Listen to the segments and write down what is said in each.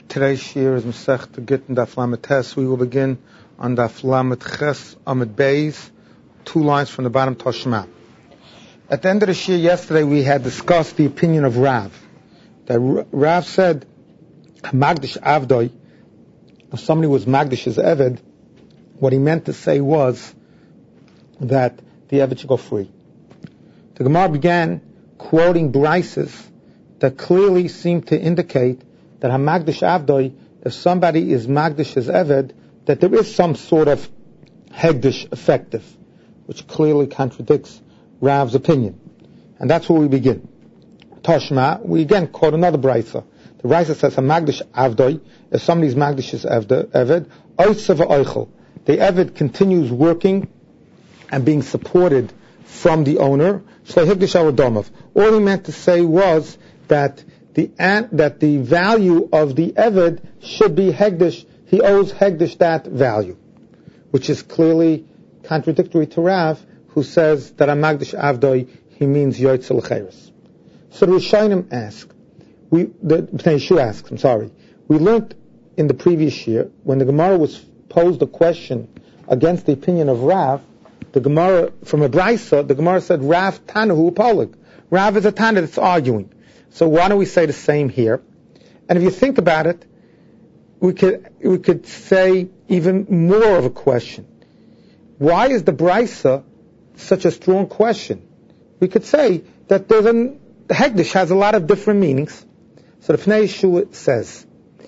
Today's year is Masech Gittin Daf Lamed Tes. We will begin on Daf Lamed Ches Amid Beis, 2 lines from the bottom Toshma. At the end of the year yesterday, we had discussed the opinion of Rav. That Rav said, Magdish Avdoi, if somebody was Magdish as Eved, what he meant to say was that the Eved should go free. The Gemara began quoting Brises that clearly seemed to indicate that Hamagdish Avdoi, if somebody is Magdish as Eved, that there is some sort of Hegdish effective, which clearly contradicts Rav's opinion. And that's where we begin. Toshma, we again quote another Brisa. The Brisa says, Hamagdish Avdoi, if somebody's Magdish as Eved, Oitsev Oichel, the Eved continues working and being supported from the owner. All he meant to say was that the value of the Eved should be Hegdish. He owes Hegdish that value, which is clearly contradictory to Rav, who says that Amagdish Avdoi, he means Yoitz L'Cheres. So the Rishonim ask, Yeshua asks, we learned in the previous year, when the Gemara was posed a question against the opinion of Rav, the Gemara, from a Brisa, the Gemara said, Rav Tanahu Polig. Rav is a Tana that's arguing. So why don't we say the same here? And if you think about it, we could say even more of a question. Why is the Brisa such a strong question? We could say that the Hegdish has a lot of different meanings. So the Pnei Yeshua says,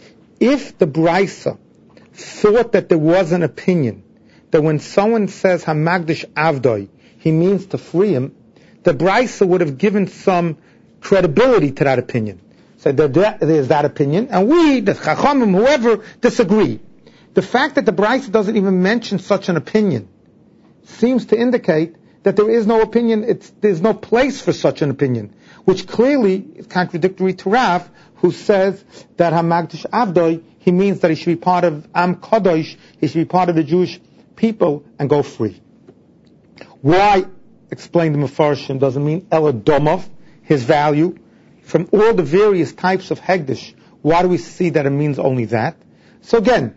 if the Brisa thought that there was an opinion that when someone says Hamagdish Avdoi, he means to free him, the Brisa would have given some credibility to that opinion. So there's that opinion, and we, the Chachamim, whoever, disagree. The fact that the Brisa doesn't even mention such an opinion seems to indicate that there is no opinion, there's no place for such an opinion, which clearly is contradictory to Rav, who says that Hamagdish Avdoi, he means that he should be part of Am Kadosh, he should be part of the Jewish people and go free. Why, explained the Mefarshim, doesn't mean Eladomov, his value. From all the various types of Hegdish, why do we see that it means only that? So again,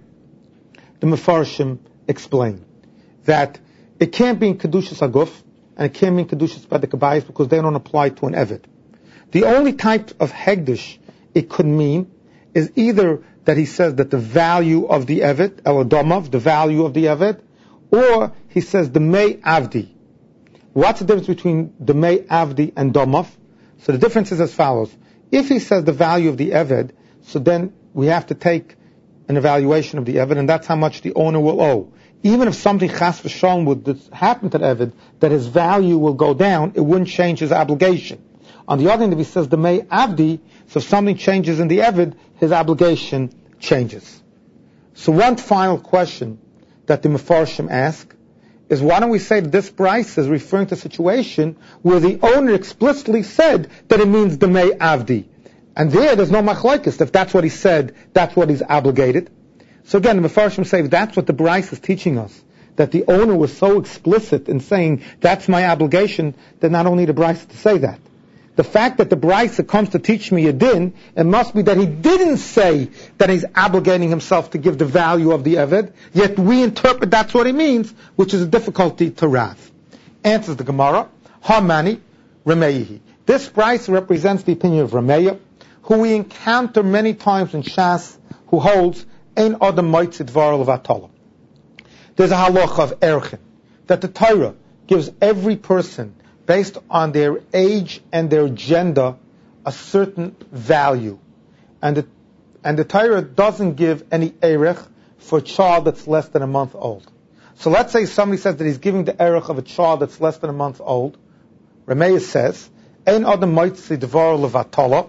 the Mefarshim explain that it can't be in Kedushas Aguf, and it can't be in Kedushas Badekabayis because they don't apply to an Eved. The only type of Hegdish it could mean is either that he says that the value of the Eved, Eladomov, the value of the Eved, or he says the Mei Avdi. What's the difference between the Mei Avdi and Domov? So the difference is as follows. If he says the value of the Eved, so then we have to take an evaluation of the Eved, and that's how much the owner will owe. Even if something chas v'shalom would happen to the Eved, that his value will go down, it wouldn't change his obligation. On the other hand, if he says the Mei Avdi, so if something changes in the Eved, his obligation changes. So one final question that the Mefarshim ask is, why don't we say that this price is referring to a situation where the owner explicitly said that it means the Mei Avdi. And there's no machlokes. If that's what he said, that's what he's obligated. So again, the Mefarshim say, if that's what the Bryce is teaching us, that the owner was so explicit in saying, that's my obligation, then not only the Bryce to say that. The fact that the Bryce comes to teach me a din, it must be that he didn't say that he's obligating himself to give the value of the Eved, yet we interpret that's what he means, which is a difficulty to Rav. Answers the Gemara, Hamani, Rameihi. This Bryce represents the opinion of Rameya, who we encounter many times in Shas, who holds, Ein Adam Moitzid Dvar Levatala. There's a halacha of Erchin, that the Torah gives every person, based on their age and their gender, a certain value. And the Torah doesn't give any erech for a child that's less than a month old. So let's say somebody says that he's giving the erech of a child that's less than a month old. Rameya says, Ein Adam Moitzi Dvar Levatala,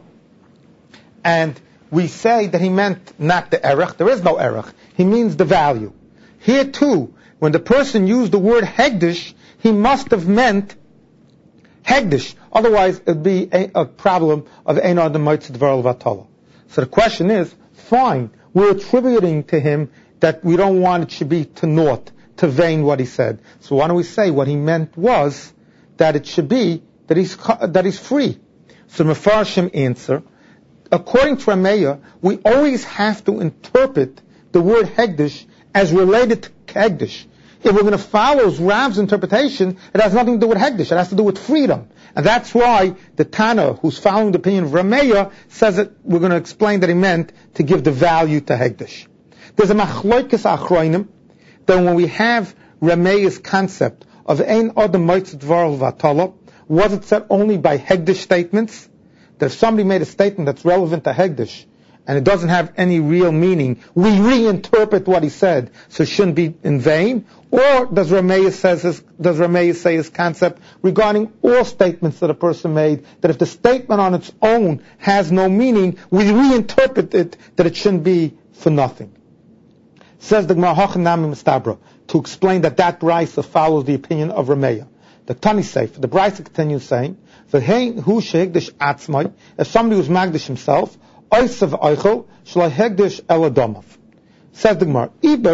and we say that he meant not the erech, there is no erech, he means the value. Here too, when the person used the word Hegdish, he must have meant Hegdish. Otherwise, it would be a problem of Ein Adam Moitzi Dvar Levatala. So the question is, fine, we're attributing to him that we don't want it should be to naught, to vain what he said. So why don't we say what he meant was that it should be that he's free. So Mefarshim answer, according to Rameya, we always have to interpret the word Hegdish as related to Hegdish. If we're going to follow Rav's interpretation, it has nothing to do with Hegdish. It has to do with freedom. And that's why the Tana, who's following the opinion of Rameya, says that we're going to explain that he meant to give the value to Hegdish. There's a machloikes achroinim that when we have Rameya's concept of Ein Adam Moitz Dvar Vatala, was it said only by Hegdish statements? That if somebody made a statement that's relevant to Hegdish, and it doesn't have any real meaning, we reinterpret what he said, so it shouldn't be in vain? Or does Rameya say his concept regarding all statements that a person made, that if the statement on its own has no meaning, we reinterpret it that it shouldn't be for nothing? Says the Gemara Hachanami Mistabra, to explain that Brisa follows the opinion of Rameya. The Tani Seif, the Brisa continues saying, if somebody was Magdish himself, Says the Gemara,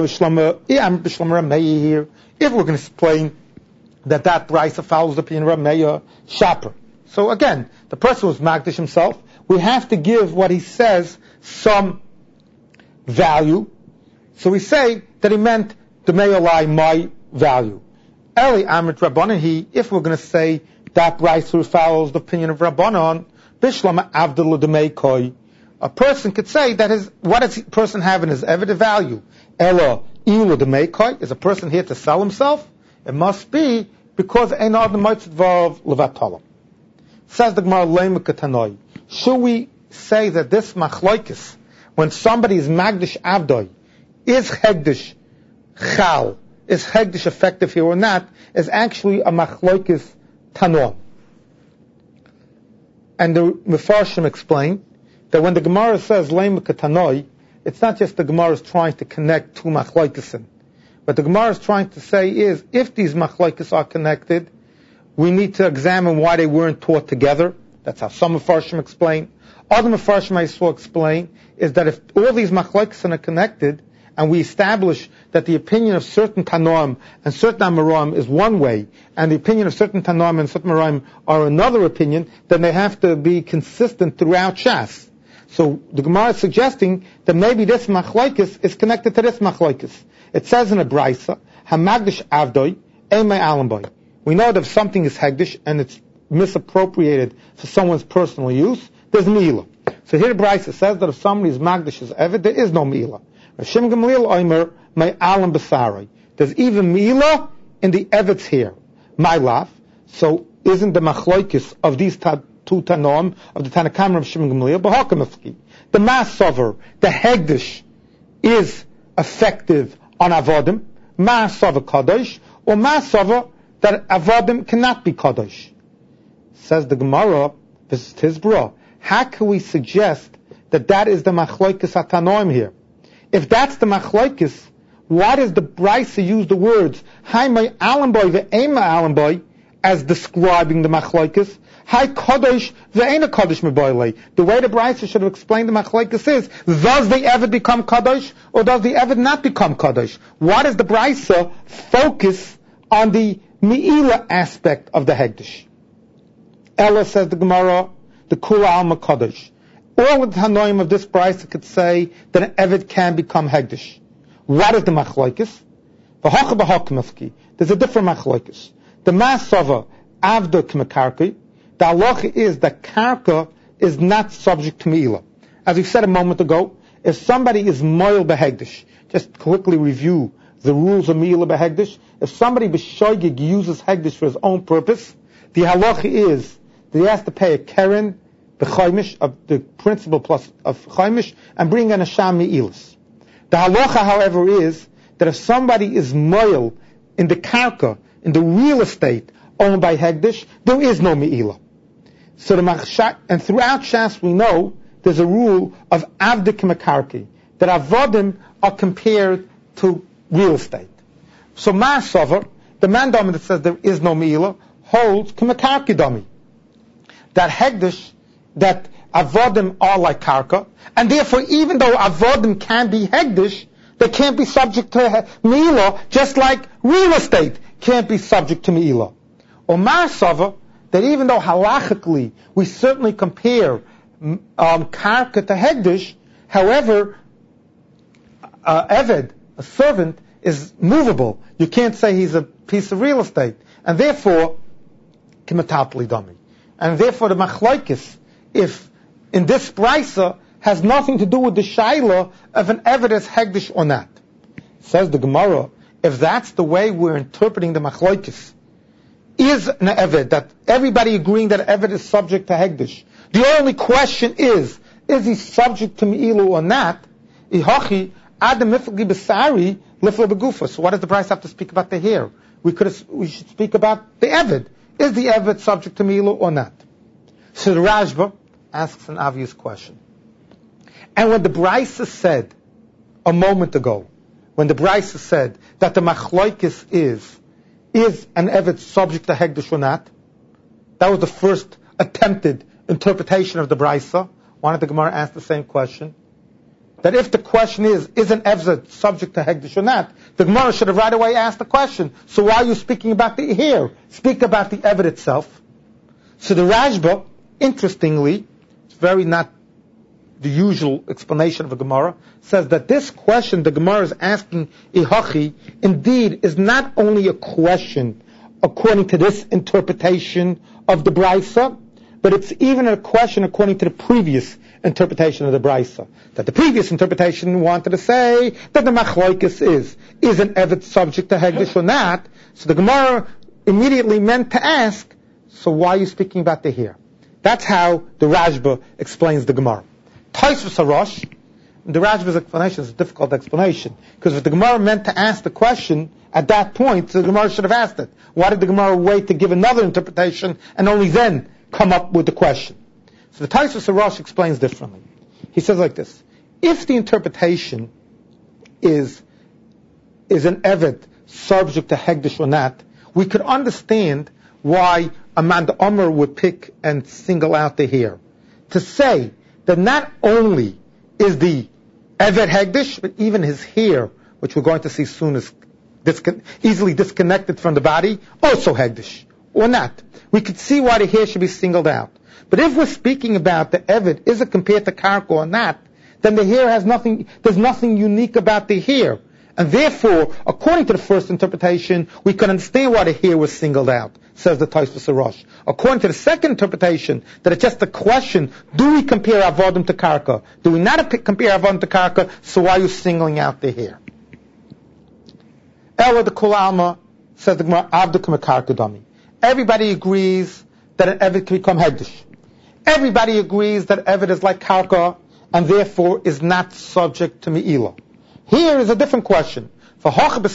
if we're going to explain that Brisa follows the opinion of Rameya, Shaper. So again, the person was Magdish himself, we have to give what he says some value. So we say that he meant the Mayalai, my value. Eli Amrit Rabbanan, if we're going to say that Brisa follows the opinion of Rabbanan, Bishlama Avdul Demei Koi, a person could say that what does the person have in his evident value? Ella Ilu Demei Koi, is a person here to sell himself? It must be because Ein Adam Moitz Dvar Levatalam. Says the Gemara Leimuk Tanoi. Should we say that this machloikis, when somebody is Magdish Avdoi, is Hegdish Chal, is Hegdish effective here or not, is actually a machloikis Tanon. And the Mefarshim explain that when the Gemara says Leimuk Tanoi, it's not just the Gemara is trying to connect two machloikesin. What the Gemara is trying to say is, if these machlokes are connected, we need to examine why they weren't taught together. That's how some Mefarshim explain. Other Mefarshim I saw explain is that if all these machlokes are connected, and we establish that the opinion of certain Tanoim and certain Amoraim is one way, and the opinion of certain Tanoim and certain Amoraim are another opinion, then they have to be consistent throughout Shas. So the Gemara is suggesting that maybe this machlokes is connected to this machlokes. It says in a Brisa, Hamagdish Avdoi, Eimei Alamboy. We know that if something is Hegdish and it's misappropriated for someone's personal use, there's Mi'ila. So here the Brisa says that if somebody is Magdish as Eved, there is no Mi'ila. Hashem Gamliel Omer, my Alam Basari. There's even Mi'ila in the Evet's here. My laugh. So isn't the machlokes of these two Tanoim, of the Tanakhama of Hashem Gamliel, B'Hakamafki? The Masover, the Hegdish, is effective on Avodim, Masover Kadosh, or Masover that Avodim cannot be Kadosh. Says the Gemara, this is Tizbra. How can we suggest that is the machlokes atanoim here? If that's the machlokes, why does the Brisa use the words Haimai Alamboy ve'ema Alamboy as describing the machlokes? Hai Kadosh ve'ena Kadosh me'boilei. The way the Brisa should have explained the machlokes is, does the Eved become Kadosh or does the Eved not become Kadosh? Why does the Brisa focus on the Me'ila aspect of the Hegdish? Ella, says the Gemara, the Kula Alma Kadosh. All of the Hanoim of this Brisa could say that an Eved can become Hegdish. What is the machlokes? There's a different machlokes. The Masava Avda K'mekarki, the halacha is that karka is not subject to Me'ila. As we said a moment ago, if somebody is moil behegdish, just quickly review the rules of Me'ila behegdish. If somebody b'shoigig uses hegdish for his own purpose, the halacha is that he has to pay a keren, the chaimish, of the principal plus of chaimish, and bring an asham Me'ilas. The halacha, however, is that if somebody is moil in the karka, in the real estate owned by hegdish, there is no Me'ila. So and throughout Shas we know there's a rule of avdik mekarki, that avodim are compared to real estate. So Ma'asover, the man domi that says there is no Me'ila, holds k'mekarki domi, that hegdish, that avodim are like karka, and therefore even though avodim can be hegdish, they can't be subject to Me'ila, just like real estate can't be subject to Me'ila. Or Ma'asover, that even though halachically we certainly compare karka to hegdish. However, eved, a servant, is movable. You can't say he's a piece of real estate, and therefore kimatatli dami. And therefore the machlokes, if in this brisa, has nothing to do with the shaila of an eved as hegdish or not. Says the Gemara, if that's the way we're interpreting the machlokes, is an eved, that everybody agreeing that eved is subject to hegdish. The only question is he subject to mi'ilu or not? Ihachi adam mifli besari lifla begufa. So what does the brisa have to speak about the hair? We should speak about the eved. Is the eved subject to mi'ilu or not? So the Rashba asks an obvious question. And when the brisa said a moment ago, when the brisa said that the machlokes is an eved subject to hegdish or not, that was the first attempted interpretation of the brisa. Why did the Gemara ask the same question? That if the question is an eved subject to hegdish or not, the Gemara should have right away asked the question. So why are you speaking about the hair? Speak about the eved itself. So the Rashba, interestingly, it's very not the usual explanation of a Gemara, says that this question the Gemara is asking Ihachi, indeed, is not only a question according to this interpretation of the Brisa, but it's even a question according to the previous interpretation of the Brisa. That the previous interpretation wanted to say that the machlokes is an eved subject to hegdish or not. So the Gemara immediately meant to ask, so why are you speaking about the hair? That's how the Rashba explains the Gemara. Taisvus Harosh, the Rashba's explanation is a difficult explanation, because if the Gemara meant to ask the question at that point, the Gemara should have asked it. Why did the Gemara wait to give another interpretation and only then come up with the question? So the Taisvus Harosh explains differently. He says like this: if the interpretation is an eved subject to hegdish or not, we could understand why Amanda Omer would pick and single out the hair to say that not only is the eved hegdish, but even his hair, which we're going to see soon, is easily disconnected from the body, also hegdish, or not. We could see why the hair should be singled out. But if we're speaking about the eved, is it compared to karka or not, then the hair has nothing, there's nothing unique about the hair. And therefore, according to the first interpretation, we can understand why the hair was singled out, says the Taisvus Harosh. According to the second interpretation, that it's just a question, do we compare avodim to karka? Do we not compare avodim to karka, so why are you singling out the hair? Ella the Kul Alma, says the Gemara, Avdukum karka dami. Everybody agrees that an eved can become hegdish. Everybody agrees that eved is like karka, and therefore is not subject to mi'ilah. Here is a different question. The hair on the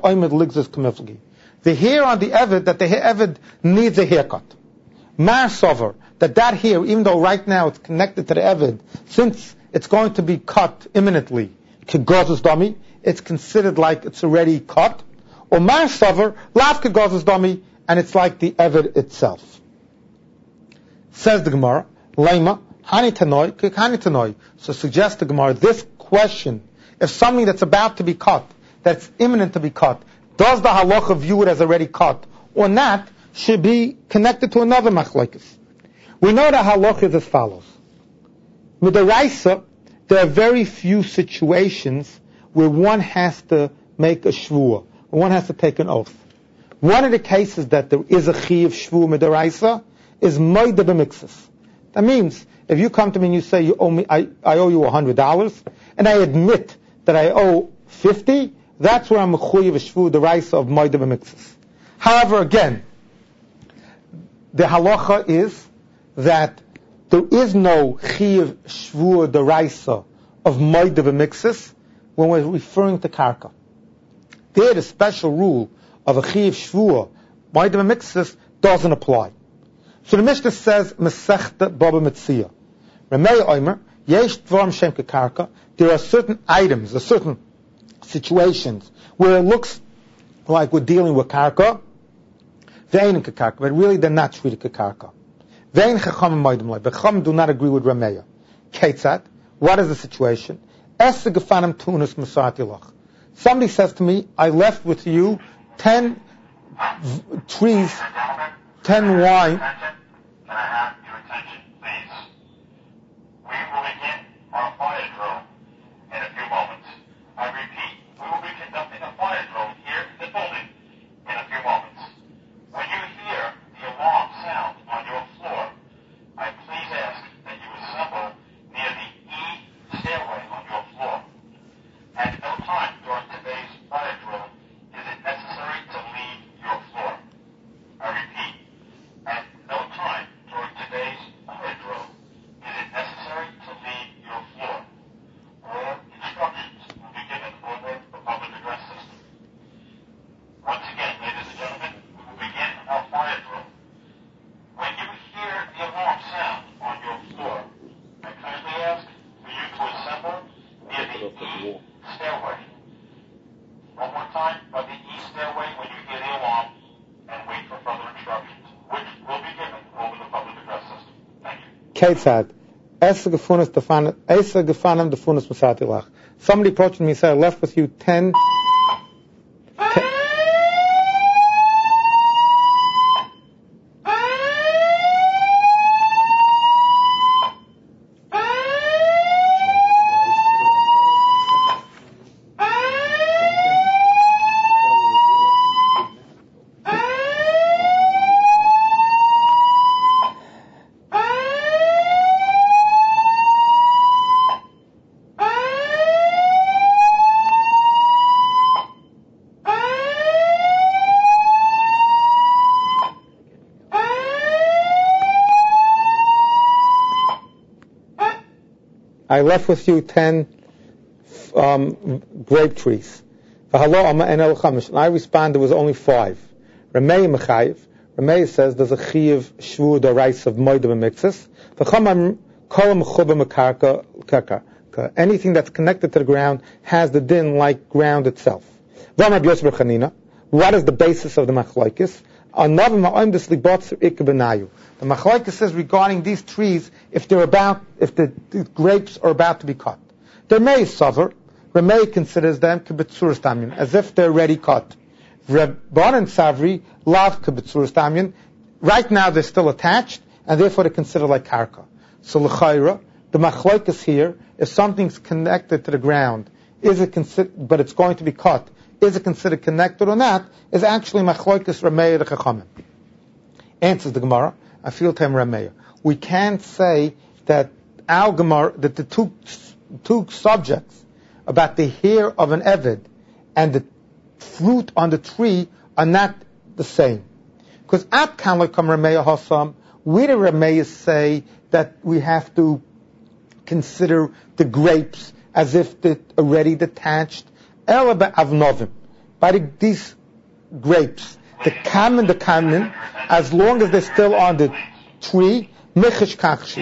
eved, that the eved needs a haircut. Mar sover, that hair, even though right now it's connected to the eved, since it's going to be cut imminently, kegozes dami, it's considered like it's already cut. Or mar sover, lav kegozes dami, and it's like the eved itself. Says the Gemara, Lema, hani tanoi, kekani tanoi. So suggests the Gemara, this question, if something that's about to be cut, that's imminent to be cut, does the halacha view it as already cut or not, should be connected to another machlokes. We know the halacha is as follows. With the Raisa, there are very few situations where one has to make a shvuah, where one has to take an oath. One of the cases that there is a chiyuv shvuah with the Raisa is moide b'miksus. That means, if you come to me and you say, you owe me, I owe you $100, and I admit that I owe 50, that's where I'm mechuyev shvu the raisa of moide b'miksus. However, again, the halacha is that there is no chiyuv shvu the raisa of moide b'miksus when we're referring to karka. There, the special rule of a chiyuv shvu moide b'miksus doesn't apply. So the Mishnah says, Mesechta Baba Metzia. Remei Omer, Yesh Dvarim Shem Kekarka. There are certain items, or certain situations where it looks like we're dealing with karka, ve'ein kekarka, but really they're not treated kekarka. Ve'ein chachamim moedim lei, but chachamim do not agree with Rameya. Ketzat, what is the situation? Esse gefanim tunas masarti lach. Somebody says to me, I left with you 10 trees, 10 wine. Can I have your attention, please? Ketzad. Esa gefunas defanam defunas masatilach. Somebody approached me and said, I left with you 10. I left with you 10 grape trees. And I respond, there was only 5. Ramei Mechayiv. Ramei says there's a chiv shvu d'orais of moedim and mixes. Anything that's connected to the ground has the din like ground itself. What is the basis of the machlokes? The machlokes says regarding these trees, if the grapes are about to be cut. Ramei savar. Ramei considers them kibetzuras tamyin, as if they're already cut. Rabbanan savri lav kibetzuras tamyin. Right now they're still attached, and therefore they're considered like karka. So l'chayra, the machlokes here, if something's connected to the ground, but it's going to be cut, is it considered connected or not? Is actually machlokes Ramei the Chachamim. Answers the Gemara. I feel time Ramei. We can't say that our Gemara, that the two subjects about the hair of an eved and the fruit on the tree are not the same. Because at kan lekam Ramei hasam, we the Ramei say that we have to consider the grapes as if they're already detached. Ela be'avnovim, by these grapes, the kamen, as long as they're still on the tree, mechish kakshi.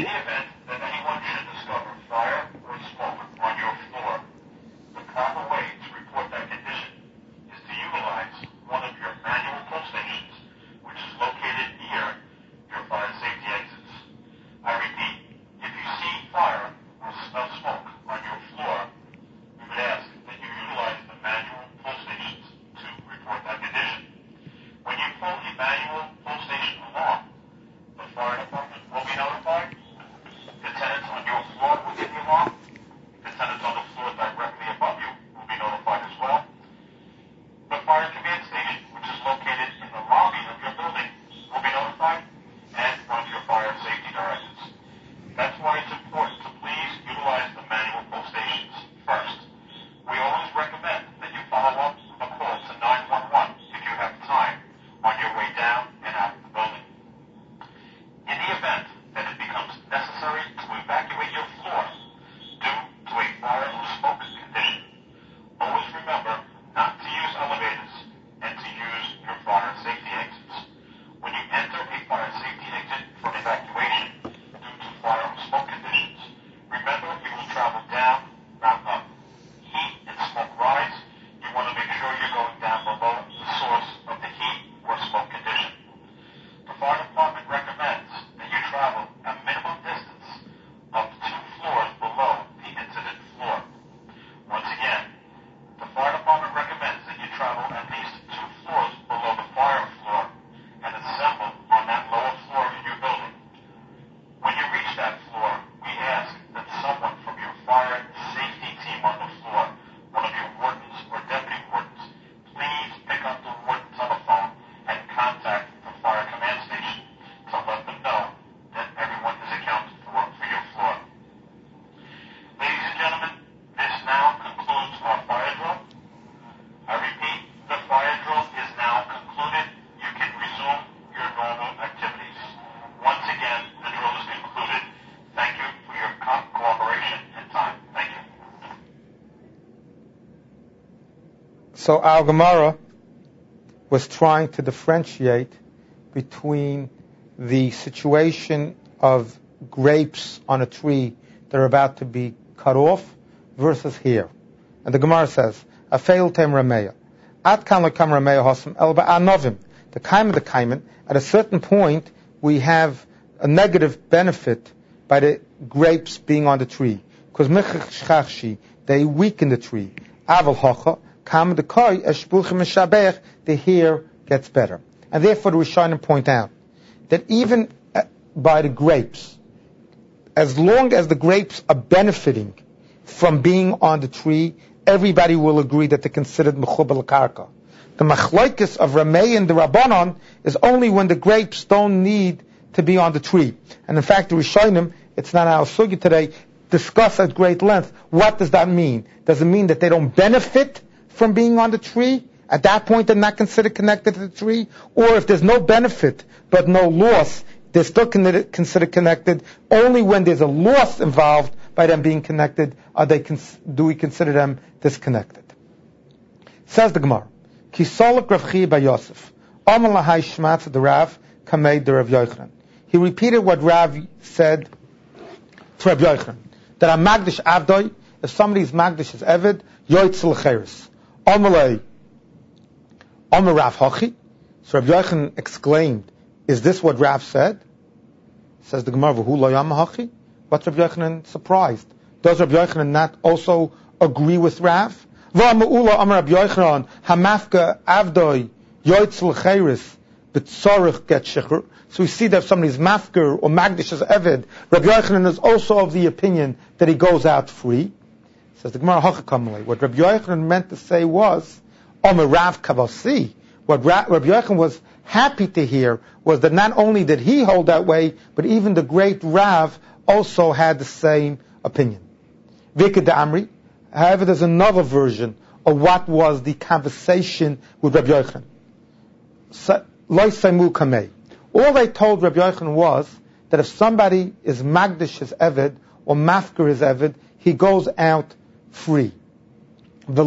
So our Gemara was trying to differentiate between the situation of grapes on a tree that are about to be cut off versus here. And the Gemara says, Afeil tem Rameya. At kan lekam Rameya hosam el ba'anovim. The kaiman, at a certain point, we have a negative benefit by the grapes being on the tree. Because they weaken the tree. Aval hocha, kam the koi, eshpuchim meshabech, the hair gets better. And therefore the Rishonim point out that even by the grapes, as long as the grapes are benefiting from being on the tree, everybody will agree that they're considered mechubal karka. The machlokes of Ramei and the Rabbanon is only when the grapes don't need to be on the tree. And in fact, the Rishonim, it's not our sugi today, discuss at great length, what does that mean? Does it mean that they don't benefit from being on the tree? At that point, they're not considered connected to the tree? Or if there's no benefit, but no loss, they're still considered connected? Only when there's a loss involved by them being connected, do we consider them disconnected? Says the Gemara, Kisolok Rav Chiya bar Yosef, Amal lahai shmatz the Rav, kamei the Rav Yochanan. He repeated what Rav said to Rav Yochanan, that a magdish avdoi, if somebody is magdish as eved, yoytz l'cheres. Amalei, Amar Rav Hachi. So Rav Yochanan exclaimed, is this what Rav said? Says the Gemara, V'hu lo yam hachi. What's Rav Yochanan surprised? Does Rav Yochanan not also agree with Rav? V'ama'ula Amar Rav Yochanan, hamafka avdoi, yoytz l'cheres, b'tzorich get shechur. So we see that if somebody's mafker or magdish as eved, Rav Yochanan is also of the opinion that he goes out free. Says the Gemara, Hachakamale. What Rav Yochanan meant to say was, Omer Rav Kavasi. What Rav Yochanan was happy to hear was that not only did he hold that way, but even the great Rav also had the same opinion. Vika de Amri. However, there's another version of what was the conversation with Rav Yochanan. Loi Saimu Kamei. All they told Rabbi Yochanan was that if somebody is magdish his eved or mafker his eved, he goes out free. That's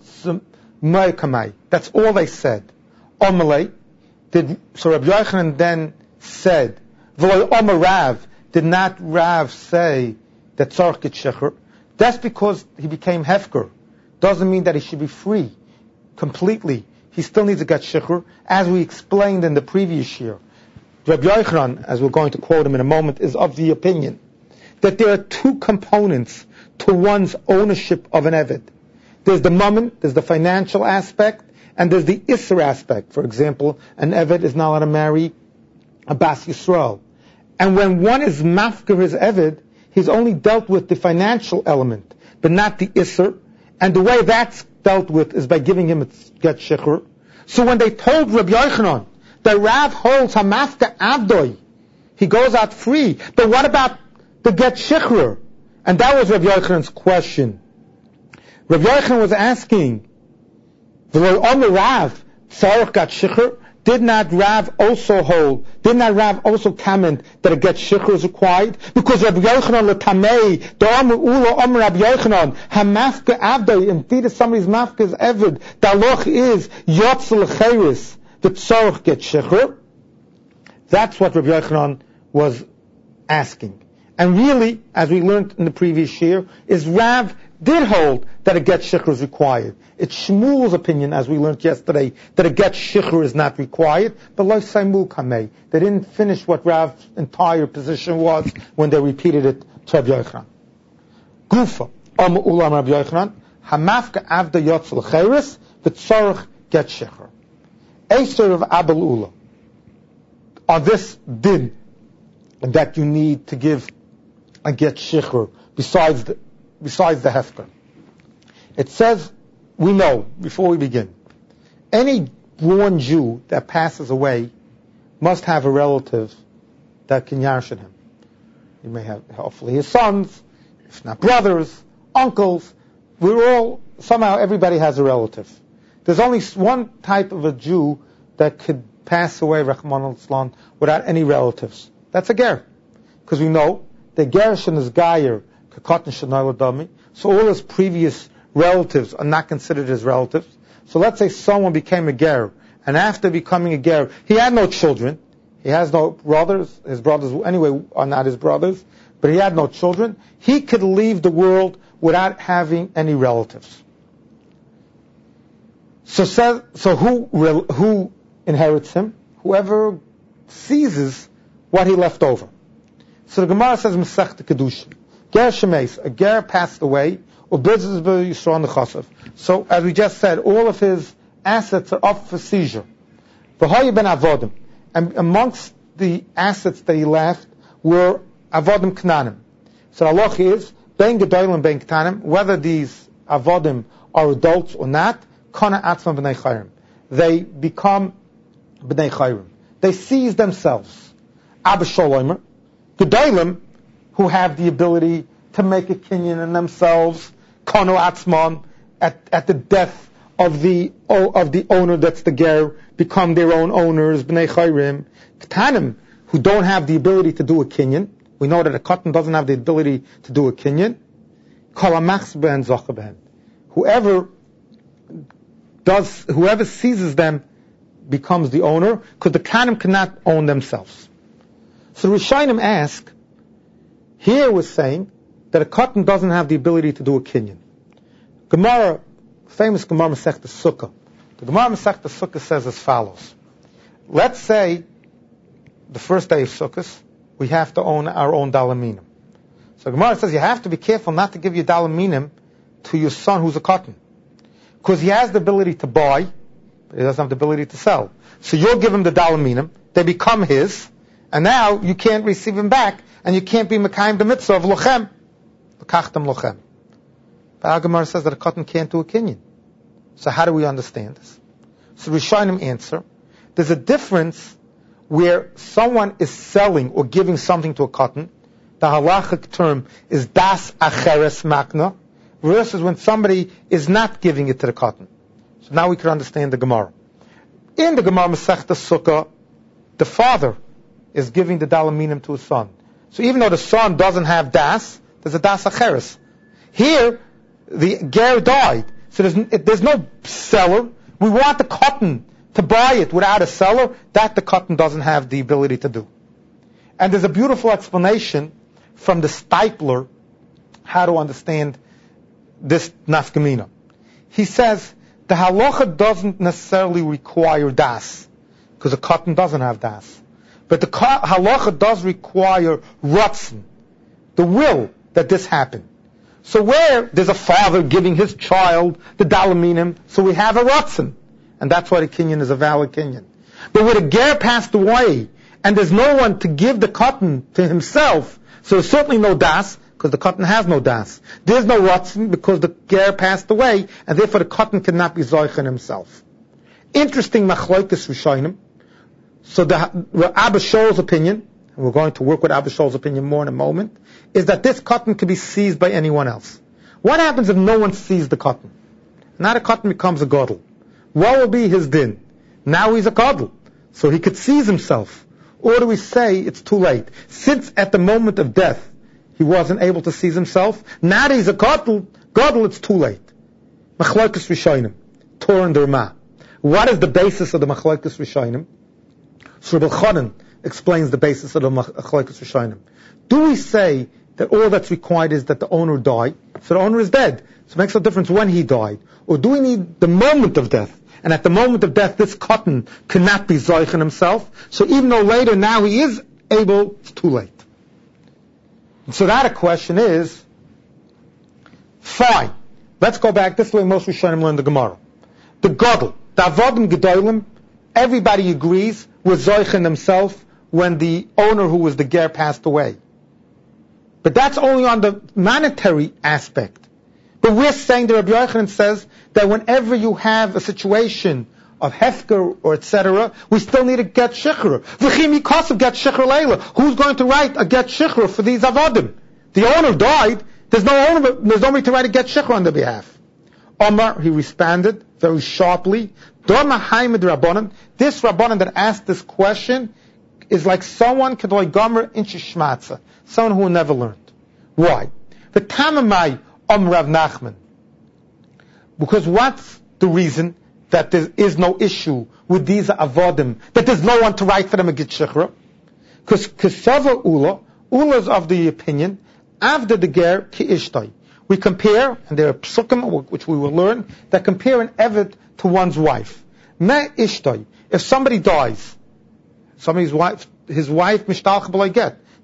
all they said. So Rabbi Yochanan then said, Rav, did not Rav say that tzarich get shecher? That's because he became hefker. Doesn't mean that he should be free completely. He still needs to get shecher, as we explained in the previous year. Rabbi Yochanan, as we're going to quote him in a moment, is of the opinion that there are two components to one's ownership of an eved. There's the mammon, there's the financial aspect, and there's the isser aspect. For example, an eved is not allowed to marry a bas Yisrael. And when one is mafker his eved, he's only dealt with the financial element, but not the isser. And the way that's dealt with is by giving him a get shecher. So when they told Rabbi Yochanan, the Rav holds hamafka avdoi, he goes out free. But what about the get shechur? And that was Rav Yochanan's question. Rav Yochanan was asking, Rav, tzarich gat shechur? Did not Rav also comment that a get shechur is required? Because Rav Yochanan letamei, the Amr Ula Amr Rav Yochanan, hamafka avdoi, indeed if somebody's mafka is eved, the halacha is yotz l'cheres, the tzarich get shecher. That's what Rabbi Yochanan was asking. And really, as we learned in the previous year, is Rav did hold that a get shecher is required. It's Shmuel's opinion, as we learned yesterday, that a get shecher is not required, but lo saimu kamei. They didn't finish what Rav's entire position was when they repeated it to Rabbi Yochanan. Gufa, Amar Ulam Rabbi Yochanan, hamafka avda yotz l'cheres, the tzarich get shecher. Eser of Abel Ula. On this din that you need to give a get shecher besides the hefker. It says, we know, before we begin, any born Jew that passes away must have a relative that can yarshin him. He may have, hopefully, his sons, if not brothers, uncles. Somehow everybody has a relative. There's only one type of a Jew that could pass away, Rachmana litzlan, without any relatives. That's a ger. Because we know the gershon is gayer, kakatan shenay l'dami, so all his previous relatives are not considered his relatives. So let's say someone became a ger, and after becoming a ger, he had no children, he has no brothers, his brothers anyway are not his brothers, but he had no children, he could leave the world without having any relatives. So who inherits him? Whoever seizes what he left over. So the Gemara says, Masech the Kedusha. Ger Shemeis, a ger passed away, or Blizzard's Yisrael on the Chassav. So, as we just said, all of his assets are up for seizure. V'hoye ben avodim. And amongst the assets that he left were avodim knanim. So the halach is, ben gedolim ben ktanim, whether these avodim are adults or not, kana atzma b'nei chayrim. They become b'nei chayrim. They seize themselves. Abba Sholomer, gedolim, who have the ability to make a kinyan in themselves, kono atzman, at the death of the owner that's the ger, become their own owners, b'nei chayrim. Ktanim, who don't have the ability to do a kinyan, we know that a katan doesn't have the ability to do a kinyan, kol hamachs behen zocha behen. Whoever seizes them becomes the owner, because the ktanim cannot own themselves. So the Rishonim ask, here we're saying that a katan doesn't have the ability to do a kinyan. Gemara, famous Gemara Masechta Sukkah. The Gemara Masechta Sukkah says as follows. Let's say the first day of Sukkot, we have to own our own dalaminim. So Gemara says you have to be careful not to give your dalaminim to your son who's a katan. Because he has the ability to buy, but he doesn't have the ability to sell. So you'll give him the dalaminim, they become his, and now you can't receive him back, and you can't be mekayim the mitzvah of lochem. L'kachtem lochem. But Gemara says that a katan can't do a kinyan. So how do we understand this? So Rishonim answer, there's a difference where someone is selling or giving something to a katan. The halachic term is das acheres makna, versus when somebody is not giving it to the katan. So now we can understand the Gemara. In the Gemara Masechta Sukkah, the father is giving the dalaminim to his son. So even though the son doesn't have das, there's a das acheres. Here, the ger died, so there's no seller. We want the katan to buy it without a seller. That the katan doesn't have the ability to do. And there's a beautiful explanation from the Stipler how to understand this nafkamina. He says the halacha doesn't necessarily require das, because the katan doesn't have das. But the halacha does require ratzon, the will that this happened. So where there's a father giving his child the dalaminim, so we have a ratzon, and that's why the kinyan is a valid kinyan. But where the ger passed away, and there's no one to give the katan to himself, so there's certainly no das, because the katan has no das. There's no ratzon, because the ger passed away, and therefore the katan cannot be zoichen himself. Interesting machlokes rishonim. So the Abba Shaul's opinion, and we're going to work with Abba Shaul's opinion more in a moment, is that this katan can be seized by anyone else. What happens if no one sees the katan? Now the katan becomes a gadol. What will be his din? Now he's a gadol, so he could seize himself. Or do we say it's too late? Since at the moment of death he wasn't able to seize himself, now that he's a gadol, it's too late. Machlokes rishonim, Torah and Derma. What is the basis of the machlokes rishonim? So Rabbi Chanan explains the basis of the machlokes rishonim. Do we say that all that's required is that the owner die? So the owner is dead. So it makes no difference when he died. Or do we need the moment of death? And at the moment of death, this katan cannot be zoichen himself. So even though later now he is able, it's too late. And so that a question is, fine. Let's go back. This is the way most Rishonim learn the Gemara. The gadol, the avodim gedolim, everybody agrees was zoichen himself when the owner who was the ger passed away. But that's only on the monetary aspect. But we're saying, the Rabbi Yochanan says, that whenever you have a situation of hefker or etc., we still need a get shikra. V'chim yikasav get shikra leila. Who's going to write a get shikra for these avodim? The owner died. There's nobody to write a get shikra on their behalf. Omar, he responded very sharply. Doma haimed rabbanan. This rabbanan that asked this question is like someone kadoy gomer in shishmatza, someone who never learned. Why? The tamamai Rav Nachman. Because what's the reason that there is no issue with these avodim, that there's no one to write for them a get shikra? Because Kesava Ula is of the opinion, after the ger ki ishtay. We compare, and there are psukim, which we will learn, that compare an eved to one's wife. Me ishtay. If somebody dies, his wife, mishtalch b'loy get.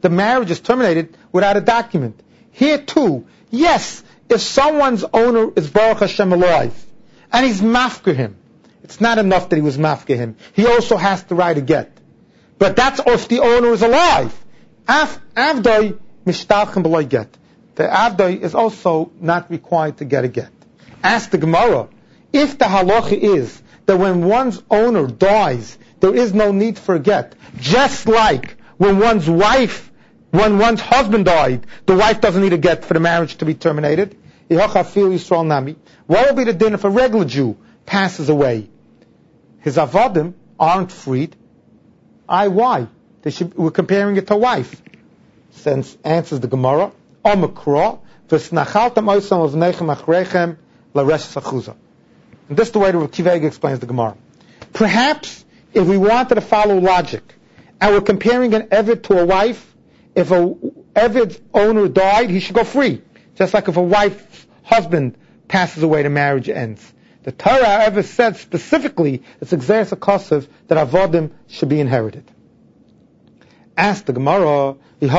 the marriage is terminated without a document. Here too, yes, if someone's owner is Baruch Hashem alive, and he's mafka him, it's not enough that he was mafka him. He also has to write a get. But that's if the owner is alive. Avdoi mishtachem b'loy get. The avdoi is also not required to get a get. Ask the Gemara, if the halacha is that when one's owner dies, there is no need for a get, just like when one's husband died, the wife doesn't need a get for the marriage to be terminated. What will be the din if a regular Jew passes away? His avadim aren't freed. Why? We're comparing it to a wife. Since answers the Gemara, Omikra, v'snachaltem oisam avnechem achrechem lareshes achuzah. And this is the way the Rav Akiva Eiger explains the Gemara. Perhaps if we wanted to follow logic, and we're comparing an Eved to a wife, if a Eved's owner died, he should go free. Just like if a wife's husband passes away, the marriage ends. The Torah, however, said specifically it's exeres hakosov that avodim should be inherited. Ask the Gemara,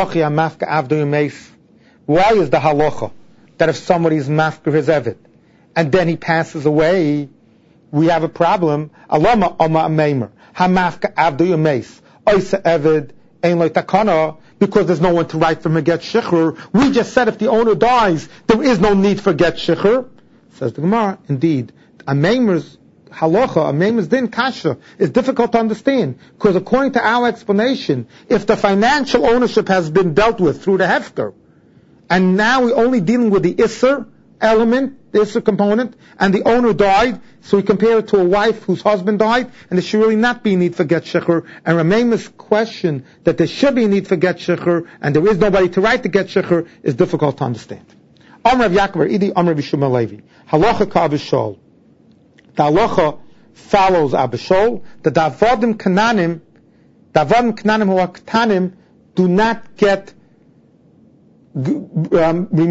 why is the halacha that if somebody is mafka his Eved, and then he passes away, we have a problem? Alama Oma Ameimer, Hamafka Avdu Yameis, Oisa Eved, Ein Lo Takana, because there's no one to write from a get shechur. We just said if the owner dies, there is no need for get shechur. Says the Gemara, indeed, Ameimer's halacha, Ameimer's din kasha, is difficult to understand, because according to our explanation, if the financial ownership has been dealt with through the hefker, and now we're only dealing with the Isser element, the Isser component, and the owner died, so we compare it to a wife whose husband died, and there should really not be a need for get shecher. And Rameima's question that there should be a need for get shecher, and there is nobody to write the get shecher, is difficult to understand. Amr Rav Yaakov Idi, Amr Bishum Levi. Halacha ka Abishol. The halacha follows Abishol. The Davadim Kananim who are Ktanim do not get are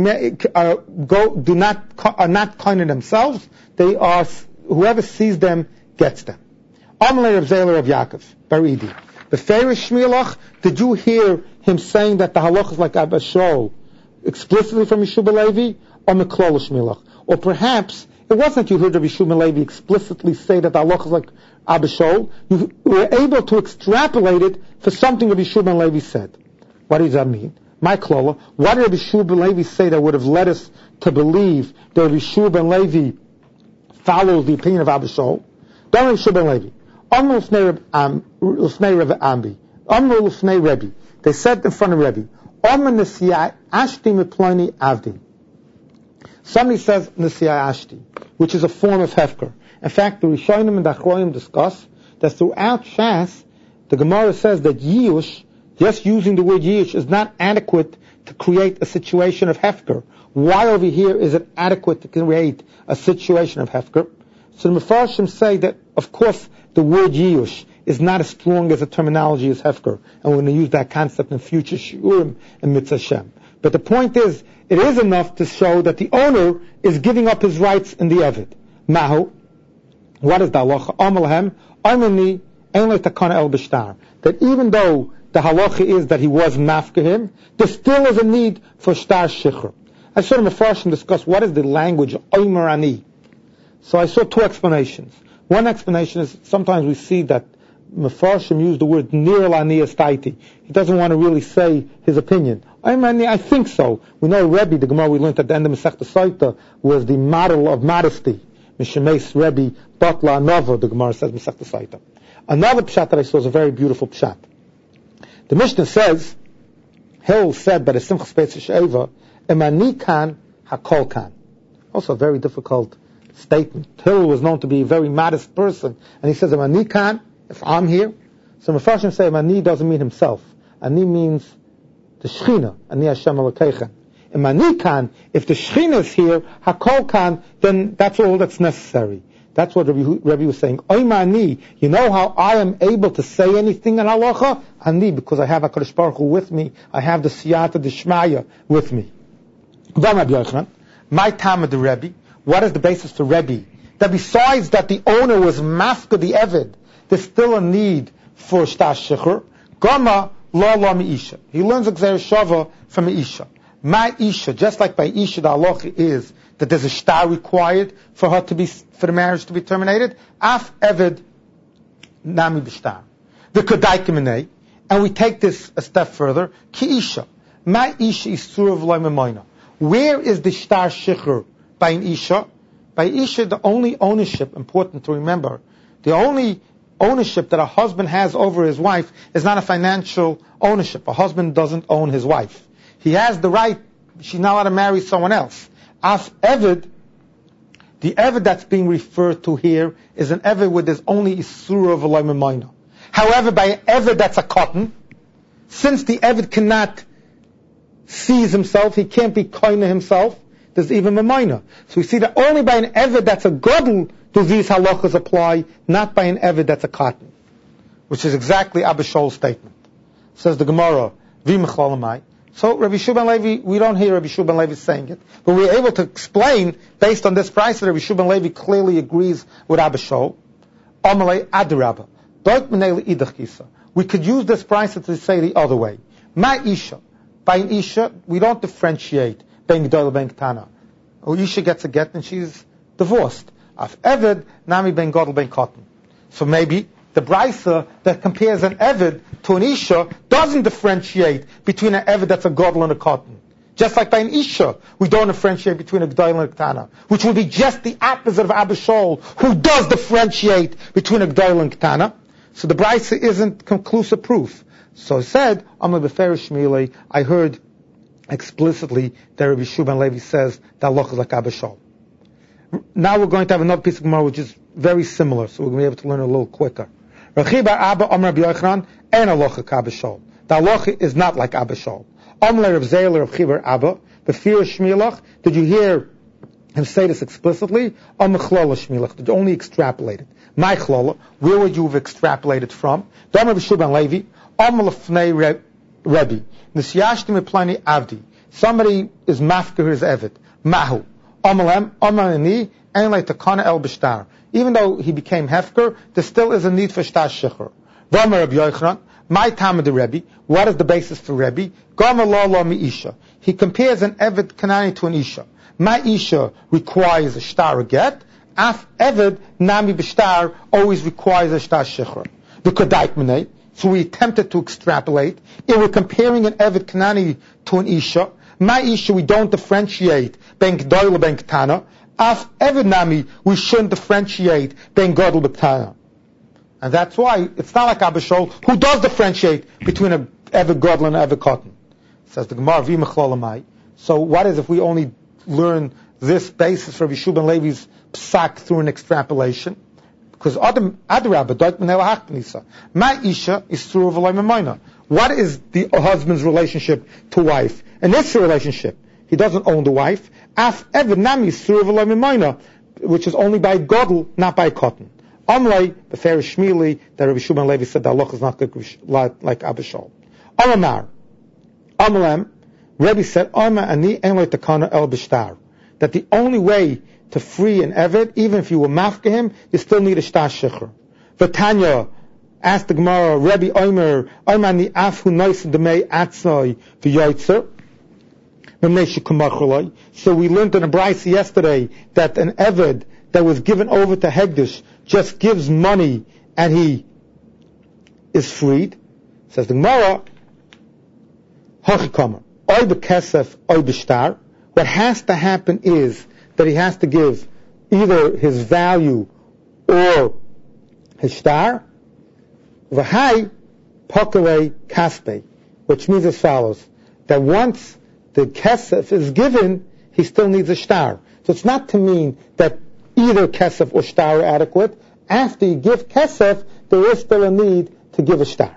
not kind of themselves. They are, whoever sees them gets them. Amalei Rav Zayler of Yaakov Baridi. The Farish Shmilach, did you hear him saying that the halach is like Abishol explicitly from Yeshua Levi, or Meklol Shmilach? Or perhaps it wasn't you heard Rabbi Yeshua Levi explicitly say that the halach is like Abishol. You were able to extrapolate it for something Rabbi Yeshua Levi said. What does that mean? My klola, what did Rabbi Yeshua ben Levi say that would have led us to believe that Rabbi Yeshua ben Levi follows the opinion of Abishol? Don't Rabbi Yeshua ben Levi. Amr l'fnei Rebbe Ambi. Amr l'fnei Rebbe. They said in front of Rebbe, Amr nesiyai ashti miploini avdi. Somebody says nesiyai ashti, which is a form of hefker. In fact, the Rishonim and the Achronim discuss that throughout Shas, the Gemara says that Yiyush, just using the word Yish, is not adequate to create a situation of hefker. Why over here is it adequate to create a situation of hefker? So the Mefarshim say that, of course, the word Yish is not as strong as the terminology as hefker, and we're going to use that concept in future shiurim and mitzvah Shem. But the point is, it is enough to show that the owner is giving up his rights in the Eved. Mahu, what is the halacha? Amalahem, Amani, Ein Lo Takana El Bishtar. That even though the halacha is that he was mafka him, there still is a need for shtar shikhr. I saw the Mefarshim discuss what is the language of Omer Ani. So I saw two explanations. One explanation is sometimes we see that Mefarshim use the word nir ani estaiti. He doesn't want to really say his opinion. Omer Ani, I think so. We know Rebbe, the Gemara we learned at the end of Masechta Saita, was the model of modesty. Mishemes Rebbe Batla Nova, the Gemara says Masechta Saita. Another pshat that I saw is a very beautiful pshat. The Mishnah says, Hill said by the Simchas Beis Sheva, Emani kan, hakol kan. Also a very difficult statement. Hill was known to be a very modest person, and he says, Emani kan, if I'm here. So Mefarshim say, Emani doesn't mean himself. Ani means the Shechina, Ani Hashem Elokeichem. Emani kan, if the Shechina is here, hakol kan, then that's all that's necessary. That's what Rabbi was saying. Oimani, you know how I am able to say anything in halacha? Ani, because I have HaKadosh Baruch Hu with me. I have the Siyata D'Shmaya with me. My time of the Rebbe, what is the basis for Rebbe? That besides that the owner was mafka the Eved, there's still a need for shtar shechur. Gama la Meisha. He learns a Gzeir Shava from Meisha. My Isha, just like by Isha, the halacha is that there's a shtar required for the marriage to be terminated. Af Eved Nami B'shtar. The Kodaikiminei. And we take this a step further. Ki Isha. My Isha is Surah V'loi Memoina. Where is the shtar shikhr by an Isha? By Isha, the only ownership, important to remember, the only ownership that a husband has over his wife is not a financial ownership. A husband doesn't own his wife. He has the right, she's not allowed to marry someone else. As Eved, the Eved that's being referred to here is an Eved where there's only Isura V'loi Memoina. However, by an Eved that's a cotton, since the Eved cannot seize himself, he can't be koine himself, there's even Memoina. So we see that only by an Eved that's a Godel do these halachas apply, not by an Eved that's a cotton. Which is exactly Abba Shaul's statement. Says the Gemara, V'mechlolamai. So Rabbi Shua ben Levi, we don't hear Rabbi Shua ben Levi saying it, but we're able to explain, based on this price, that Rabbi Shua ben Levi clearly agrees with Abba Shaul. Amalei Adirabba. We could use this price to say the other way. Ma Isha. By an Isha, we don't differentiate Ben G'dol Ben Ktana. Isha gets a get and she's divorced. Af Eved, Nami Ben Godel Ben Cotton. So maybe the Brisa that compares an Eved to an Isha doesn't differentiate between an Eved that's a Godel and a Cotton. Just like by an Isha, we don't differentiate between a G'dol and a Ktana, which would be just the opposite of Abba Shaul, who does differentiate between a G'dol and Ktana. So the Brisa isn't conclusive proof. So it said, Amar Beferish Shmilei, I heard explicitly that Rabbi Shua ben Levi says that Allah is like Abba Shaul. Now we're going to have another piece of Gemara which is very similar, so we're going to be able to learn a little quicker. Rachi bar Abba Amar Rabbi Yochanan, and Allah like Abba Shaul. The Allah is not like Abba Shaul. Amar Rav Zayler of Chibar Abba, Beferish Shmilach, did you hear him say this explicitly? Amar Chlola Shmilach, did you only extrapolate it? My Chlola, where would you have extrapolated from? Dam Rabbi Shua ben Levi, Amar Lefnei Rebbe, Nisyashtim Eplani Avdi. Somebody is mafker his evet. Mahu. Amalem, Amalani, and like Takana El Bishtar. Even though he became hefker, there still is a need for shtar shechur. V'amar Rabbi Yochanan, my time of the Rebbe. What is the basis for Rebbe? Gomer lo lo mi isha. He compares an evet kanani to an isha. My isha requires a shtar get. Af evet nami b'shtar always requires a shtar shechur. The kodaik menei. So we attempted to extrapolate. If we're comparing an Evet Kanani to an Isha, my Isha we don't differentiate Ben G'dol Ben Ktana. Af Evet Nami we shouldn't differentiate Ben G'dol Ben Ktana. And that's why it's not like Abba Shaul, who does differentiate between an Evet G'dol and an Evet Cotton. Says the Gemara, V'mechlolamai. So what is if we only learn this basis for Rabbi Shua ben Levi's psak through an extrapolation? Because Adrabah, Doit Menel Hachpenisa. My Isha is Surah V'loi Memoina. What is the husband's relationship to wife? And this relationship, he doesn't own the wife. Af Eved Nami is Surah V'loi Memoina, which is only by Godel, not by Cotton. Amlai, Beferish Shmili, that Rabbi Shua ben Levi said that Allah is not like Abba Shaul. Amamar, Amalem, Rebbe said, Ama Ani Enloi Takana El Bishtar. That the only way to free an Eved, even if you were mafka him, you still need a shtar shechur. V'tanya, asked the Gemara, Rebbe Omer, Oymani Afu Nois Demei Atzoi V'yoytzer, so we learned in a Brisa yesterday that an Eved that was given over to Hegdish just gives money and he is freed. Says the Gemara, Hachikamer, Oy B'kesef, Oy B'shtar. What has to happen is that he has to give either his value or his shtar, v'hai pokarei kaspe, which means as follows, that once the kesef is given, he still needs a shtar. So it's not to mean that either kesef or shtar are adequate. After you give kesef, there is still a need to give a shtar.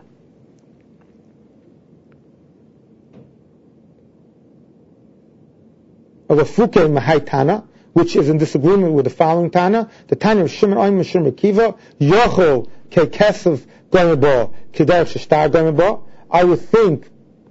Of a fuke mahai tana, which is in disagreement with the following tana, the tana of Shimon Oim Mishum Akiva, Yochel ke kesef gomeba kederach shtar gomeba. I would think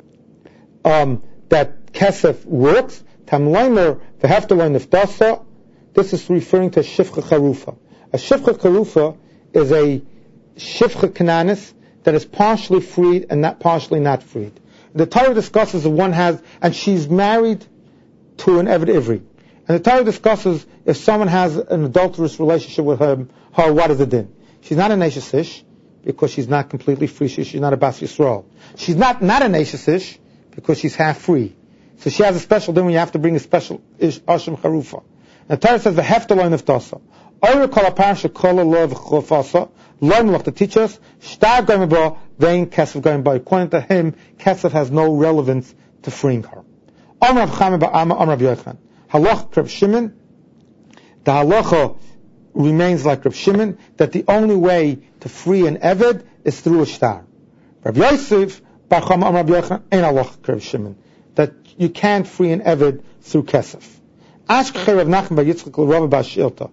that kesef works. Tamleimer v'heftaloi niftasa. This is referring to shifcha charufa. A shifcha charufa is a shifcha kananis that is partially freed and not partially not freed. The Torah discusses if one has, and she's married to an Eved Ivri. And the Torah discusses if someone has an adulterous relationship with her, what is the din? She's not a Neshes Ish because she's not completely free. She's not a Bas Yisrael. She's not a Neshes Ish because she's half free. So she has a special din when you have to bring a special Ish Ashim Charufa. And the Torah says the Hefta Lo Niftasa. Oyer Kol HaParsha Kol Lo V'Chofasa Lo Melach to teach us Shtar Goyim Ba Vein Kesef Goyim Ba. According to him, Kesef has no relevance to freeing her. Amar Rav Chama Bar Amma Amar Rav Yochanan. Halach Rav Shimon. The halacha remains like Rav Shimon that the only way to free an Eved is through a shtar. Rav Yosef Bar Chama Amar Rav Yochanan ain't halach Rav Shimon that you can't free an Eved through Kesef. Ashkechei Rav Nachman Bar Yitzchak L'Rava Bar Shilta.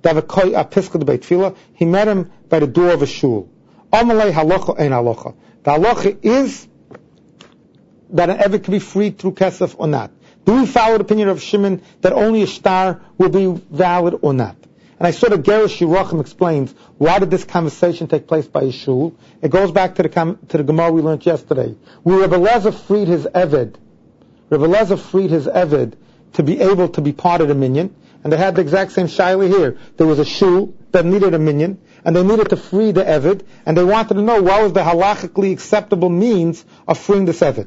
He met him by the door of a shul. Amalei halacha ein halacha. The halacha is that an Eved can be freed through Kesef or not. Do we follow the opinion of Shimon that only a shtar will be valid or not? And I saw that Gerish Yerachim explains why did this conversation take place by a shul. It goes back to the Gemara we learned yesterday. Where Rebbe Lezer freed his Eved. Rebbe Lezer freed his Eved to be able to be part of the minyan. And they had the exact same shaila here. There was a shul that needed a minyan, and they needed to free the Eved, and they wanted to know what was the halachically acceptable means of freeing this Eved.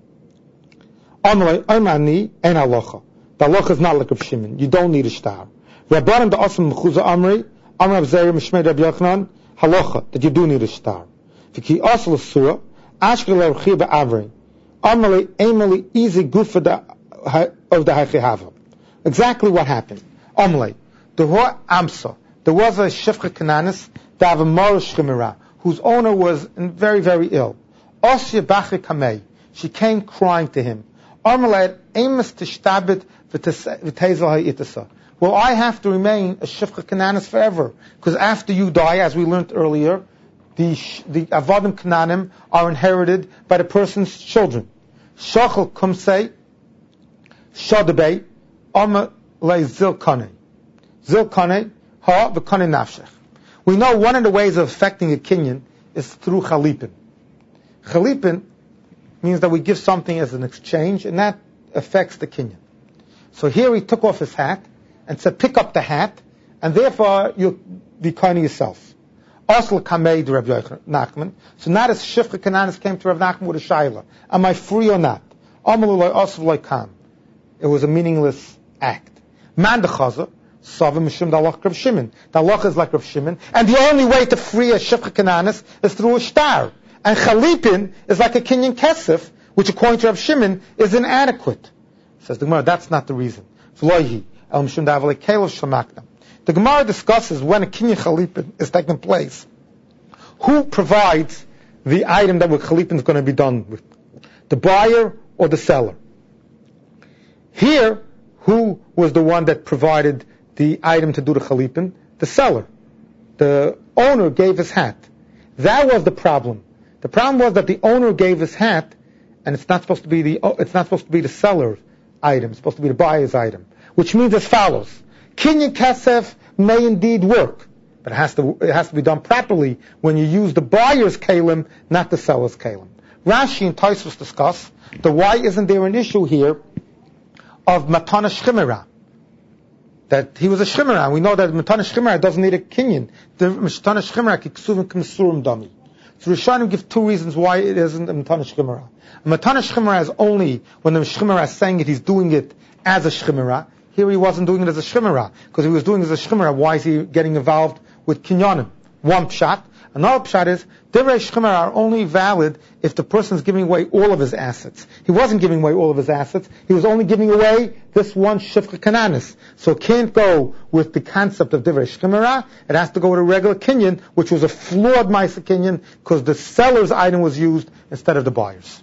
Oymani ein halacha. The halacha is not like Rav Shimon. You don't need a shtar. Rabbanim da Asam Mechuza Amri, Amr Rav Zera Mishmei Rav Yochanan, halacha, that you do need a shtar. V'ki asal asura, ashkel l'rchia ba'avri, Amrli emeli easy gufa of the hachihava. Exactly what happened. Amrli, there was Amsa, there was a Shifcha Kananis, that have a Morish Chimera, whose owner was very, very ill. Osya Bachri Kamei, she came crying to him. Amrli emes tishtabit v'tezel ha'itasa. Well, I have to remain a Shifcha Kananis forever, because after you die, as we learned earlier, the Avadim Kananim are inherited by the person's children. Shachal Kumsei, Shadabei, Amma Le Zilkane. Zilkane, Ha V'Kane Nafshech. We know one of the ways of affecting a kinyan is through Chalipin. Chalipin means that we give something as an exchange, and that affects the kinyan. So here he took off his hat and said, pick up the hat, and therefore you'll be kind of yourself. Asl Kamei to Rav Nachman. So not as Shifcha Kananis came to Rav Nachman with a shaila. Am I free or not? Amalulai Asl Loi Kam. It was a meaningless act. Man the Chaza, Savim Mishim Dalach Rav Shimon. Dalach is like Rav Shimon. And the only way to free a Shifcha Kananis is through a shtar. And Chalipin is like a Kinyan Kesef, which according to Rav Shimon is inadequate. Says the Gemara, that's not the reason. V'loihi, El Mishim Davalei Kelev Shamakna. The Gemara discusses when a Kinyan Chalipin is taking place. Who provides the item that Chalipin is going to be done with? The buyer or the seller? Here, who was the one that provided the item to do the Chalipin? The seller. The owner gave his hat. That was the problem. The problem was that the owner gave his hat, and it's not supposed to be the seller's item. It's supposed to be the buyer's item. Which means as follows. Kinyan Kesef may indeed work, but it has to be done properly when you use the buyer's kalim, not the seller's kalim. Rashi and Tosfos discuss the why isn't there an issue here of Matana Shchimera, that he was a Shchimera. We know that Matana Shchimera doesn't need a Kinyan. The Matana Shchimera Kiksuvim K'Mesurim Dami. So Rishonim give two reasons why it isn't a Matana Shchimera. A Matana Shchimera is only when the Shchimera is saying it, he's doing it as a Shchimera. Here he wasn't doing it as a shchimera, because if he was doing it as a shchimera, why is he getting involved with kinyanim? One pshat. Another pshat is, divrei shchimera are only valid if the person is giving away all of his assets. He wasn't giving away all of his assets, he was only giving away this one shifcha kananis. So it can't go with the concept of divrei shchimera, it has to go with a regular kinyan, which was a flawed ma'aser kinyan, because the seller's item was used instead of the buyer's.